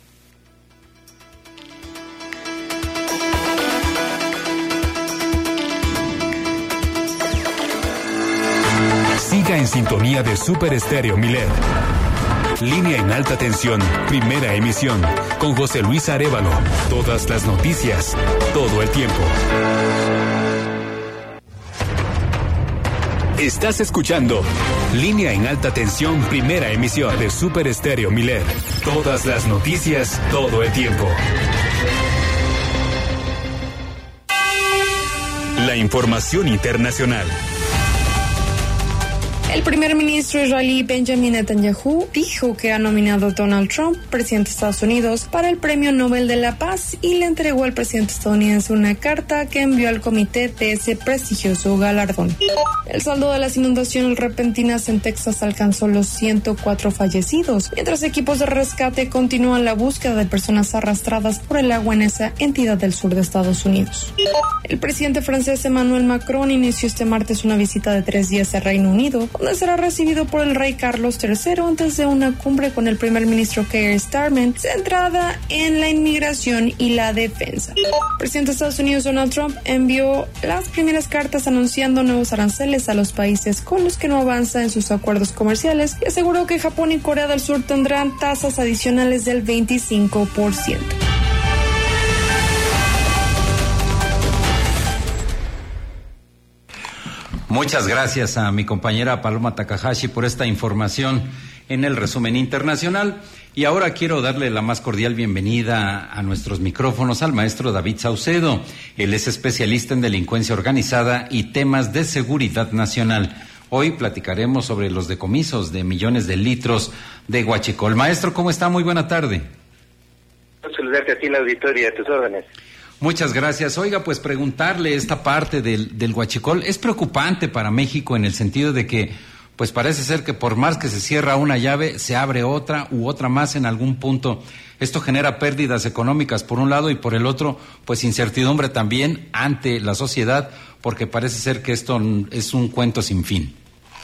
Siga en sintonía de Super Estéreo Milet. Línea en Alta Tensión, primera emisión, con José Luis Arévalo. Todas las noticias, todo el tiempo. Estás escuchando Línea en Alta Tensión, primera emisión de Super Estéreo Milet. Todas las noticias, todo el tiempo. La información internacional. El primer ministro israelí Benjamin Netanyahu dijo que ha nominado a Donald Trump, presidente de Estados Unidos, para el Premio Nobel de la Paz y le entregó al presidente estadounidense una carta que envió al comité de ese prestigioso galardón. El saldo de las inundaciones repentinas en Texas alcanzó los ciento cuatro fallecidos, mientras equipos de rescate continúan la búsqueda de personas arrastradas por el agua en esa entidad del sur de Estados Unidos. El presidente francés Emmanuel Macron inició este martes una visita de tres días a Reino Unido, donde será recibido por el rey Carlos tercero antes de una cumbre con el primer ministro Keir Starmer, centrada en la inmigración y la defensa. El presidente de Estados Unidos Donald Trump envió las primeras cartas anunciando nuevos aranceles a los países con los que no avanza en sus acuerdos comerciales y aseguró que Japón y Corea del Sur tendrán tasas adicionales del veinticinco por ciento. Muchas gracias a mi compañera Paloma Takahashi por esta información en el resumen internacional. Y ahora quiero darle la más cordial bienvenida a nuestros micrófonos al maestro David Saucedo. Él es especialista en delincuencia organizada y temas de seguridad nacional. Hoy platicaremos sobre los decomisos de millones de litros de huachicol. Maestro, ¿cómo está? Muy buena tarde. Quiero saludarte a ti, la auditoría, a tus órdenes. Muchas gracias. Oiga, pues preguntarle esta parte del, del huachicol es preocupante para México en el sentido de que, pues parece ser que por más que se cierra una llave, se abre otra u otra más en algún punto. Esto genera pérdidas económicas por un lado y por el otro, pues incertidumbre también ante la sociedad, porque parece ser que esto es un cuento sin fin.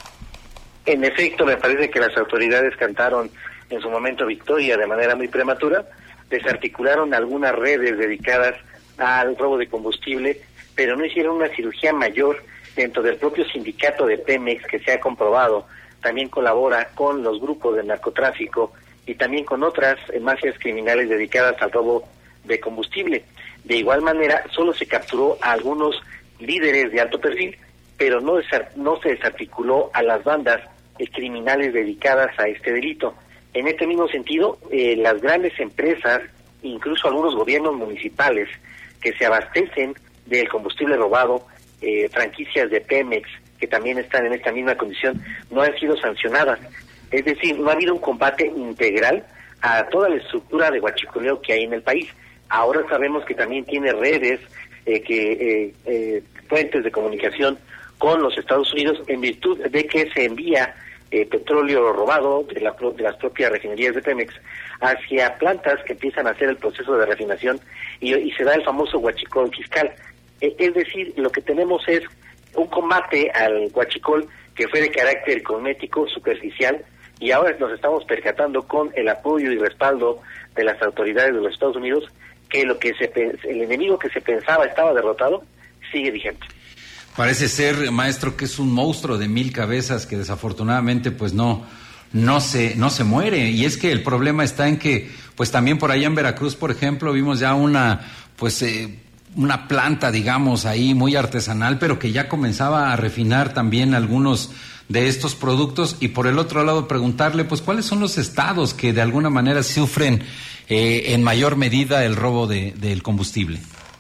En efecto, me parece que las autoridades cantaron en su momento victoria de manera muy prematura, desarticularon algunas redes dedicadas al robo de combustible, pero no hicieron una cirugía mayor dentro del propio sindicato de Pemex, que se ha comprobado, también colabora con los grupos de narcotráfico y también con otras mafias criminales dedicadas al robo de combustible. De igual manera, solo se capturó a algunos líderes de alto perfil, pero no, no se desarticuló a las bandas criminales dedicadas a este delito. En este mismo sentido, eh, las grandes empresas, incluso algunos gobiernos municipales, que se abastecen del combustible robado, eh, franquicias de Pemex, que también están en esta misma condición, no han sido sancionadas. Es decir, no ha habido un combate integral a toda la estructura de huachicoleo que hay en el país. Ahora sabemos que también tiene redes, eh, que eh, eh, fuentes de comunicación con los Estados Unidos, en virtud de que se envía eh, petróleo robado de, la, de las propias refinerías de Pemex hacia plantas que empiezan a hacer el proceso de refinación y, y se da el famoso huachicol fiscal. Eh, es decir, lo que tenemos es un combate al huachicol que fue de carácter cosmético, superficial, y ahora nos estamos percatando con el apoyo y respaldo de las autoridades de los Estados Unidos que lo que se el enemigo que se pensaba estaba derrotado sigue vigente. Parece ser, maestro, que es un monstruo de mil cabezas que desafortunadamente pues no no se no se muere, y es que el problema está en que pues también por allá en Veracruz, por ejemplo, vimos ya una pues eh, una planta, digamos, ahí muy artesanal, pero que ya comenzaba a refinar también algunos de estos productos. Y por el otro lado preguntarle pues cuáles son los estados que de alguna manera sufren eh, en mayor medida el robo de del combustible.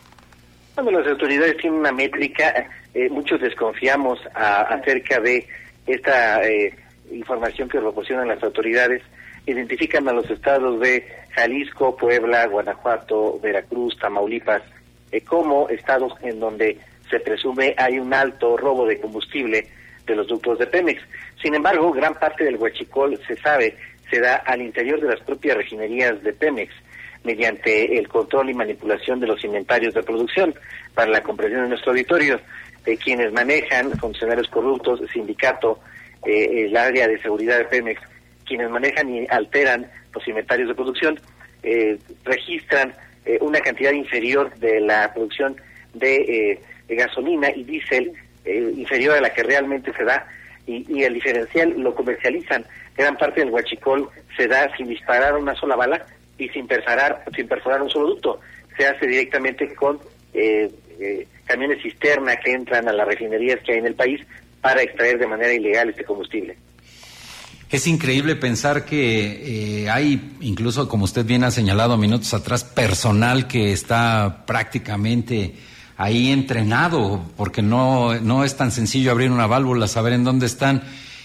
Bueno, las autoridades tienen una métrica, eh, muchos desconfiamos a, acerca de esta eh, información que proporcionan las autoridades. Identifican a los estados de Jalisco, Puebla, Guanajuato, Veracruz, Tamaulipas, eh, como estados en donde se presume hay un alto robo de combustible de los ductos de Pemex. Sin embargo, gran parte del huachicol, se sabe, se da al interior de las propias refinerías de Pemex, mediante el control y manipulación de los inventarios de producción. Para la comprensión de nuestro auditorio, de quienes manejan, funcionarios corruptos, sindicato, eh, el área de seguridad de Pemex, quienes manejan y alteran los inventarios de producción, eh, registran eh, una cantidad inferior de la producción de, eh, de gasolina y diésel, eh, inferior a la que realmente se da, y, y el diferencial lo comercializan. Gran parte del huachicol se da sin disparar una sola bala y sin perforar, sin perforar un solo ducto. Se hace directamente con eh, eh, camiones cisterna que entran a las refinerías que hay en el país para extraer de manera ilegal este combustible. Es increíble pensar que eh, hay, incluso como usted bien ha señalado minutos atrás, personal que está prácticamente ahí entrenado, porque no, no es tan sencillo abrir una válvula, saber en dónde están.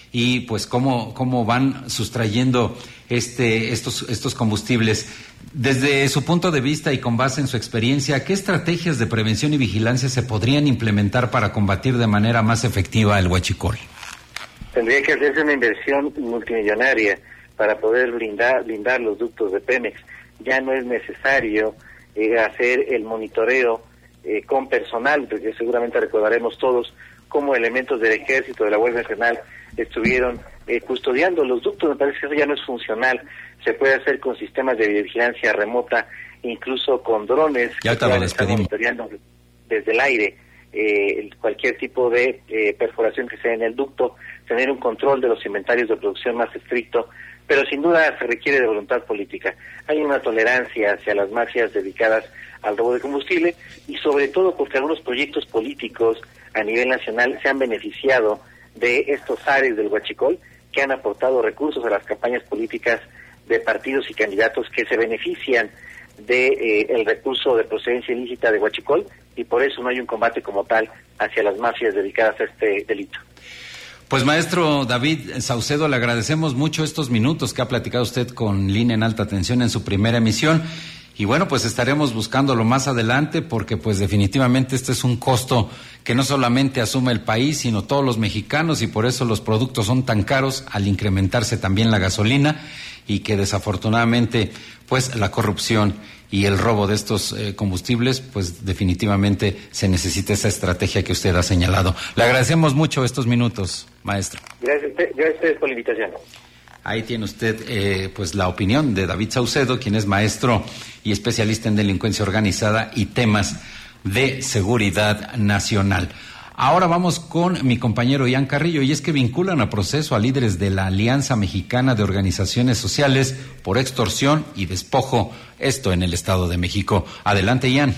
y pues cómo, cómo van sustrayendo este, estos, estos combustibles. Desde su punto de vista y con base en su experiencia, ¿qué estrategias de prevención y vigilancia se podrían implementar para combatir de manera más efectiva el huachicol? Tendría que hacerse una inversión multimillonaria para poder blindar, blindar los ductos de Pemex. Ya no es necesario eh, hacer el monitoreo eh, con personal, porque seguramente recordaremos todos cómo elementos del Ejército, de la Guardia Nacional, estuvieron eh, custodiando los ductos. Me parece que eso ya no es funcional. Se puede hacer con sistemas de vigilancia remota, incluso con drones ya que están monitoreando desde el aire eh, cualquier tipo de eh, perforación que sea en el ducto, tener un control de los inventarios de producción más estricto, pero sin duda se requiere de voluntad política. Hay una tolerancia hacia las mafias dedicadas al robo de combustible y sobre todo porque algunos proyectos políticos a nivel nacional se han beneficiado de estos ares del huachicol, que han aportado recursos a las campañas políticas de partidos y candidatos que se benefician de eh, el recurso de procedencia ilícita de huachicol, y por eso no hay un combate como tal hacia las mafias dedicadas a este delito. Pues maestro David Saucedo, le agradecemos mucho estos minutos que ha platicado usted con Línea en Alta Tensión en su primera emisión. Y bueno, pues estaremos buscándolo más adelante porque pues definitivamente este es un costo que no solamente asume el país, sino todos los mexicanos, y por eso los productos son tan caros al incrementarse también la gasolina, y que desafortunadamente pues la corrupción y el robo de estos eh, combustibles, pues definitivamente se necesita esa estrategia que usted ha señalado. Le agradecemos mucho estos minutos, maestro. Gracias, gracias a ustedes por la invitación. Ahí tiene usted eh, pues la opinión de David Saucedo, quien es maestro y especialista en delincuencia organizada y temas de seguridad nacional. Ahora vamos con mi compañero Ian Carrillo, y es que vinculan a proceso a líderes de la Alianza Mexicana de Organizaciones Sociales por extorsión y despojo, esto en el Estado de México. Adelante, Ian.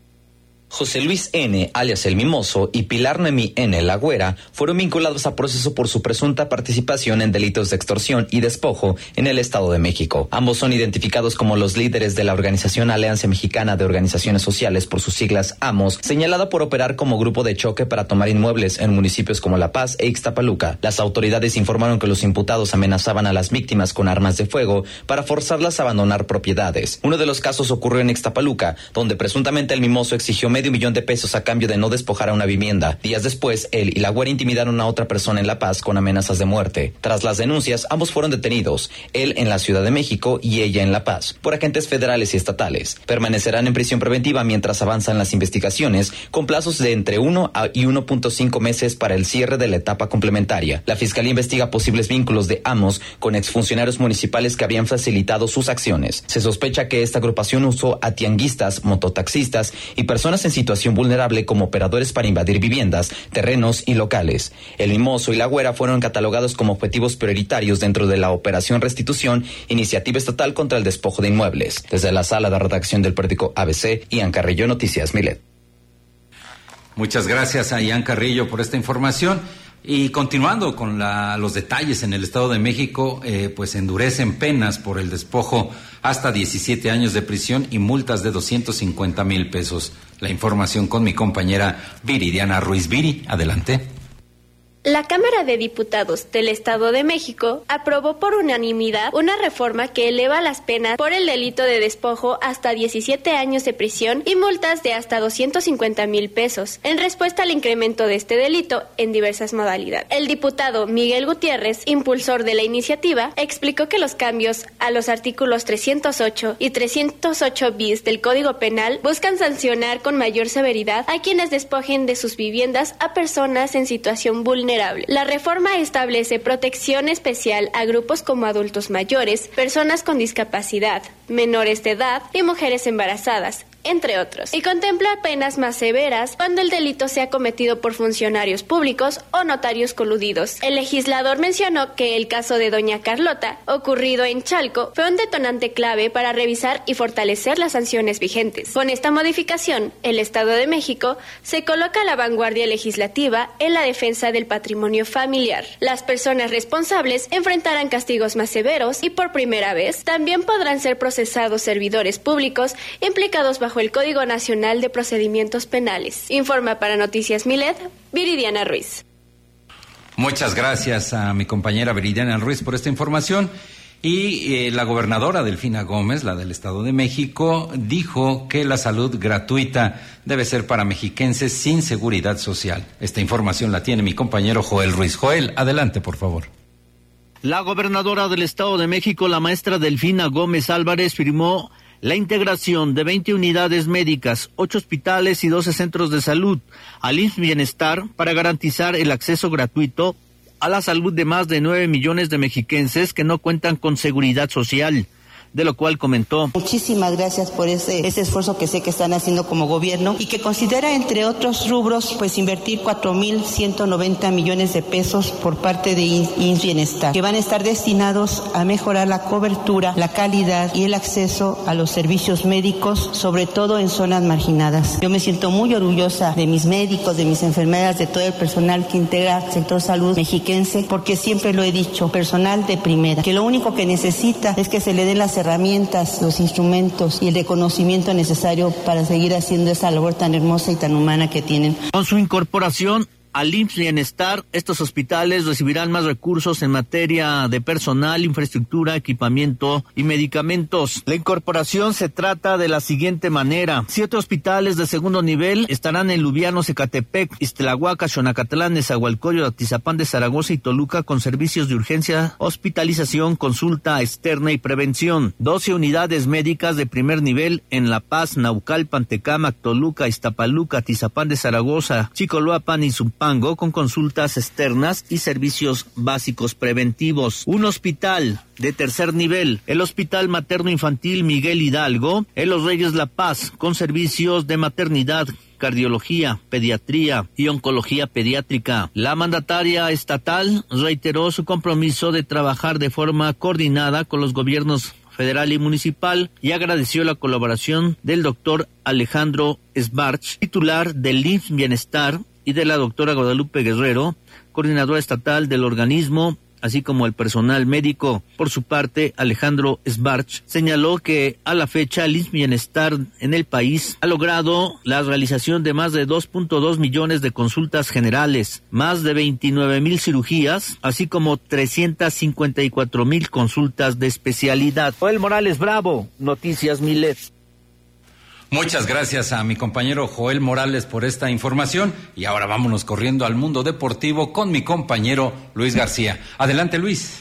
José Luis N., alias El Mimoso, y Pilar Noemí N., La Güera, fueron vinculados a proceso por su presunta participación en delitos de extorsión y despojo en el Estado de México. Ambos son identificados como los líderes de la organización Alianza Mexicana de Organizaciones Sociales, por sus siglas AMOS, señalada por operar como grupo de choque para tomar inmuebles en municipios como La Paz e Ixtapaluca. Las autoridades informaron que los imputados amenazaban a las víctimas con armas de fuego para forzarlas a abandonar propiedades. Uno de los casos ocurrió en Ixtapaluca, donde presuntamente El Mimoso exigió medio millón de pesos a cambio de no despojar a una vivienda. Días después, él y La Güera intimidaron a otra persona en La Paz con amenazas de muerte. Tras las denuncias, ambos fueron detenidos, él en la Ciudad de México y ella en La Paz, por agentes federales y estatales. Permanecerán en prisión preventiva mientras avanzan las investigaciones, con plazos de entre uno y uno punto cinco meses para el cierre de la etapa complementaria. La Fiscalía investiga posibles vínculos de AMOS con exfuncionarios municipales que habían facilitado sus acciones. Se sospecha que esta agrupación usó a tianguistas, mototaxistas y personas en situación vulnerable como operadores para invadir viviendas, terrenos y locales. El Mimoso y La Güera fueron catalogados como objetivos prioritarios dentro de la Operación Restitución, iniciativa estatal contra el despojo de inmuebles. Desde la sala de redacción del periódico A B C, Ian Carrillo, Noticias Milet. Muchas gracias a Ian Carrillo por esta información. Y continuando con la, los detalles, en el Estado de México, eh, pues endurecen penas por el despojo hasta diecisiete años de prisión y multas de doscientos cincuenta mil pesos. La información con mi compañera Viridiana Ruiz. Viri, adelante. La Cámara de Diputados del Estado de México aprobó por unanimidad una reforma que eleva las penas por el delito de despojo hasta diecisiete años de prisión y multas de hasta doscientos cincuenta mil pesos, en respuesta al incremento de este delito en diversas modalidades. El diputado Miguel Gutiérrez, impulsor de la iniciativa, explicó que los cambios a los artículos trescientos ocho y trescientos ocho bis del Código Penal buscan sancionar con mayor severidad a quienes despojen de sus viviendas a personas en situación vulnerable. La reforma establece protección especial a grupos como adultos mayores, personas con discapacidad, menores de edad y mujeres embarazadas, entre otros, y contempla penas más severas cuando el delito sea cometido por funcionarios públicos o notarios coludidos. El legislador mencionó que el caso de doña Carlota, ocurrido en Chalco, fue un detonante clave para revisar y fortalecer las sanciones vigentes. Con esta modificación, el Estado de México se coloca a la vanguardia legislativa en la defensa del patrimonio familiar. Las personas responsables enfrentarán castigos más severos y, por primera vez, también podrán ser procesados servidores públicos implicados bajo el Código Nacional de Procedimientos Penales. Informa para Noticias Milet, Viridiana Ruiz. Muchas gracias a mi compañera Viridiana Ruiz por esta información. Y eh, la gobernadora Delfina Gómez, la del Estado de México, dijo que la salud gratuita debe ser para mexiquenses sin seguridad social. Esta información la tiene mi compañero Joel Ruiz. Joel, adelante, por favor. La gobernadora del Estado de México, la maestra Delfina Gómez Álvarez, firmó la integración de veinte unidades médicas, ocho hospitales y doce centros de salud al I M S S Bienestar para garantizar el acceso gratuito a la salud de más de nueve millones de mexiquenses que no cuentan con seguridad social, de lo cual comentó. Muchísimas gracias por ese, ese esfuerzo que sé que están haciendo como gobierno y que considera, entre otros rubros, pues invertir cuatro mil ciento noventa millones de pesos por parte de I M S S Bienestar, que van a estar destinados a mejorar la cobertura, la calidad y el acceso a los servicios médicos, sobre todo en zonas marginadas. Yo me siento muy orgullosa de mis médicos, de mis enfermeras, de todo el personal que integra el sector salud mexiquense, porque siempre lo he dicho, personal de primera, que lo único que necesita es que se le den las herramientas, los instrumentos y el reconocimiento necesario para seguir haciendo esa labor tan hermosa y tan humana que tienen. Con su incorporación al I M S S Bienestar, estos hospitales recibirán más recursos en materia de personal, infraestructura, equipamiento y medicamentos. La incorporación se trata de la siguiente manera. Siete hospitales de segundo nivel estarán en Lubianos, Ecatepec, Iztlahuaca, Xonacatlán, Nezahualcóyotl, Atizapán de Zaragoza y Toluca con servicios de urgencia, hospitalización, consulta externa y prevención. doce unidades médicas de primer nivel en La Paz, Naucalpan, Tecámac, Toluca, Iztapaluca, Atizapán de Zaragoza, Chicoloapan y Zumpango con consultas externas y servicios básicos preventivos. Un hospital de tercer nivel, el Hospital Materno Infantil Miguel Hidalgo, en Los Reyes La Paz, con servicios de maternidad, cardiología, pediatría y oncología pediátrica. La mandataria estatal reiteró su compromiso de trabajar de forma coordinada con los gobiernos federal y municipal y agradeció la colaboración del doctor Alejandro Sbarch, titular del I M S S Bienestar, y de la doctora Guadalupe Guerrero, coordinadora estatal del organismo, así como el personal médico. Por su parte, Alejandro Sbarch señaló que a la fecha el I M S S Bienestar en el país ha logrado la realización de más de dos punto dos millones de consultas generales, más de veintinueve mil cirugías, así como trescientas cincuenta y cuatro mil consultas de especialidad. Joel Morales Bravo, Noticias Milet. Muchas gracias a mi compañero Joel Morales por esta información y ahora vámonos corriendo al mundo deportivo con mi compañero Luis García. Adelante, Luis.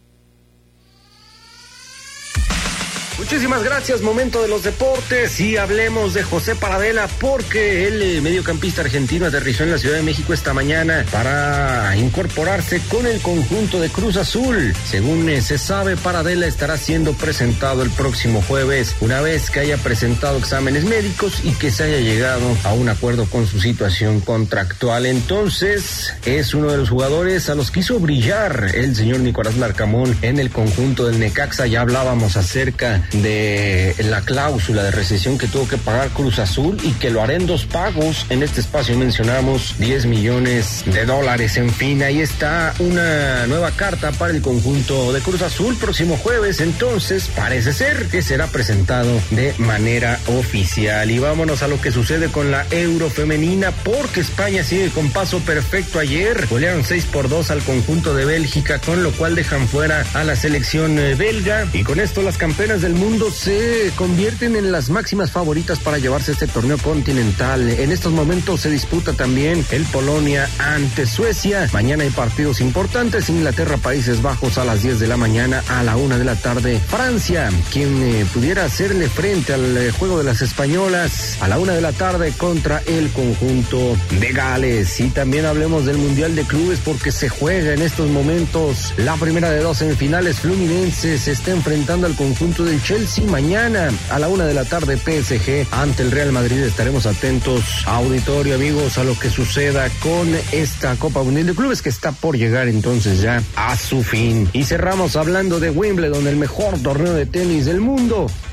Muchísimas gracias, momento de los deportes y hablemos de José Paradela porque el mediocampista argentino aterrizó en la Ciudad de México esta mañana para incorporarse con el conjunto de Cruz Azul. Según se sabe, Paradela estará siendo presentado el próximo jueves una vez que haya presentado exámenes médicos y que se haya llegado a un acuerdo con su situación contractual. Entonces es uno de los jugadores a los que hizo brillar el señor Nicolás Larcamón en el conjunto del Necaxa. Ya hablábamos acerca de la cláusula de rescisión que tuvo que pagar Cruz Azul y que lo hará en dos pagos. En este espacio mencionamos diez millones de dólares. En fin, ahí está una nueva carta para el conjunto de Cruz Azul próximo jueves. Entonces parece ser que será presentado de manera oficial. Y vámonos a lo que sucede con la Euro femenina, porque España sigue con paso perfecto. Ayer golearon seis por dos al conjunto de Bélgica, con lo cual dejan fuera a la selección belga, y con esto las campeonas del mundo se convierten en las máximas favoritas para llevarse este torneo continental. En estos momentos se disputa también el Polonia ante Suecia. Mañana hay partidos importantes: Inglaterra, Países Bajos a las diez de la mañana, a la una de la tarde Francia, quien eh, pudiera hacerle frente al eh, juego de las españolas a la una de la tarde contra el conjunto de Gales. Y también hablemos del Mundial de Clubes, porque se juega en estos momentos la primera de dos semifinales. Fluminense se está enfrentando al conjunto del Chelsea. Mañana a la una de la tarde P S G ante el Real Madrid. Estaremos atentos, auditorio, amigos, a lo que suceda con esta Copa Mundial de Clubes que está por llegar entonces ya a su fin. Y cerramos hablando de Wimbledon, el mejor torneo de tenis del mundo.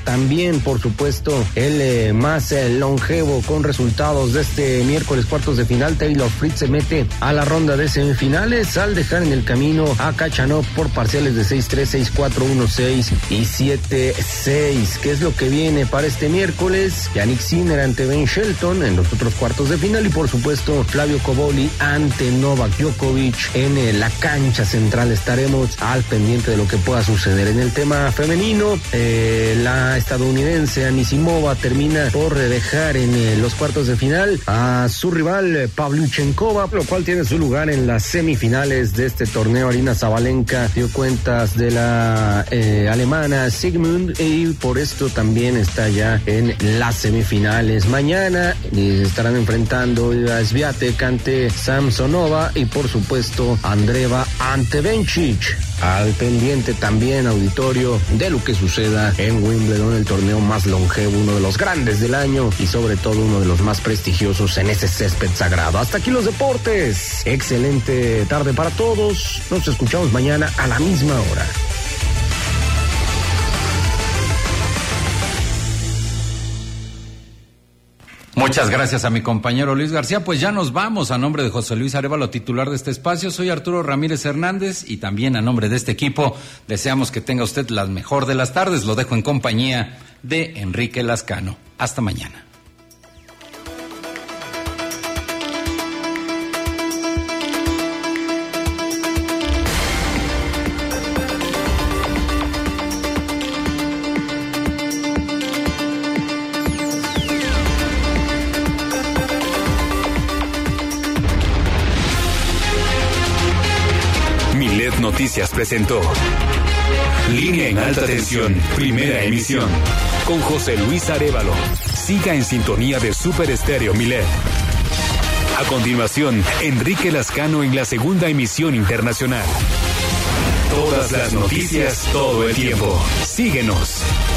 también, por supuesto, el eh, más eh, longevo con resultados de este miércoles cuartos de final. Taylor Fritz se mete a la ronda de semifinales al dejar en el camino a Khachanov por parciales de seis tres, seis cuatro, uno seis y siete seis. ¿Qué es lo que viene para este miércoles? Yannick Sinner ante Ben Shelton en los otros cuartos de final y por supuesto Flavio Cobolli ante Novak Djokovic en eh, la cancha central. Estaremos al pendiente de lo que pueda suceder. En el tema femenino, eh, la estadounidense Anisimova termina por dejar en eh, los cuartos de final a su rival eh, Pavlyuchenkova, lo cual tiene su lugar en las semifinales de este torneo. Arina Sabalenka dio cuentas de la eh, alemana Sigmund y por esto también está ya en las semifinales. Mañana eh, estarán enfrentando a Swiatek ante Samsonova y por supuesto Andreeva ante Bencic. Al pendiente también, auditorio, de lo que suceda en Wimbledon, el torneo más longevo, uno de los grandes del año y sobre todo uno de los más prestigiosos en ese césped sagrado. Hasta aquí los deportes. Excelente tarde para todos. Nos escuchamos mañana a la misma hora. Muchas gracias a mi compañero Luis García. Pues ya nos vamos. A nombre de José Luis Arévalo, titular de este espacio, soy Arturo Ramírez Hernández y también a nombre de este equipo deseamos que tenga usted la mejor de las tardes. Lo dejo en compañía de Enrique Lascano. Hasta mañana. Noticias presentó Línea en Alta Tensión, primera emisión, con José Luis Arévalo. Siga en sintonía de Super Estéreo Milet. A continuación, Enrique Lascano en la segunda emisión internacional. Todas las noticias, todo el tiempo. Síguenos.